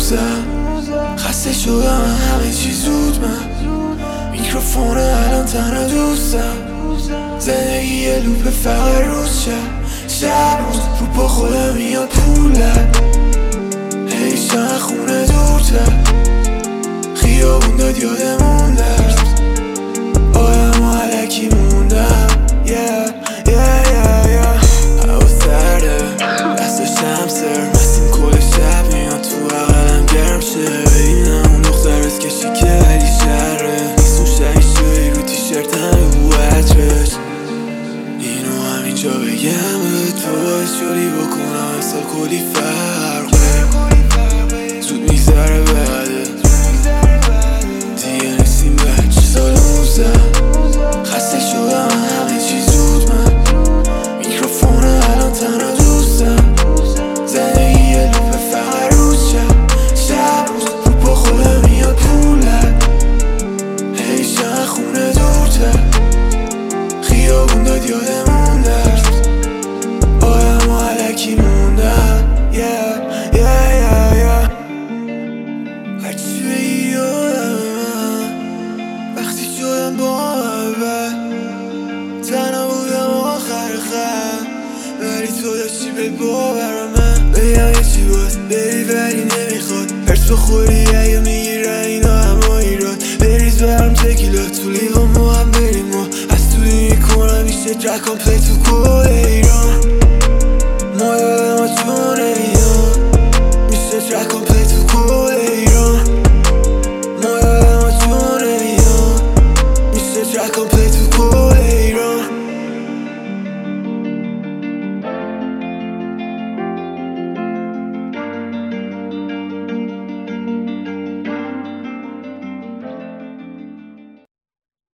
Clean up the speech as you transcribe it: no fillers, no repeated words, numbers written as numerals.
روزم خسته شدم همه چی زود من میکروفونه الان تنها دوستم زندگی یه لوپ فقط روز شب روز رو با خودم میاد پولم هیچن خونه دورتر خیابون داد یادمون درد آدم و علکی موندم هوا سرده دستاشم سر مسیم کل شب میاد تو بغلم گرم شه ببینم اون دختر از کشی که ولی شهره نیست اون شهی شوی رو تیشرتم بو عطرش اینو همینجا بگم به تو باید شوری بکنم اصلا کلی فرقه زود میگذره بعده دیگه نیستیم بچه سال 19 خسته شدم همه چی زود من میکروفونه الان تنها دوستم زندگی یه لوپ فقط روز شب روز رو با خودم میاد پولم هیچن خونه دورتر خیابون داد یادمون درد آدم و علکی موندم هرچی بگی یادم من وقتی شدم با اول تنها بودم آخر خط ولی تو داشتی به باور من بگم یه چی باید بری ولی نمیخواد هرس بخوری اگه میگیره اینا همه ایراد بریز برم تکیلا تو لیوان ما هم بریم و از تو میکنم میشه جکام پلی تو گل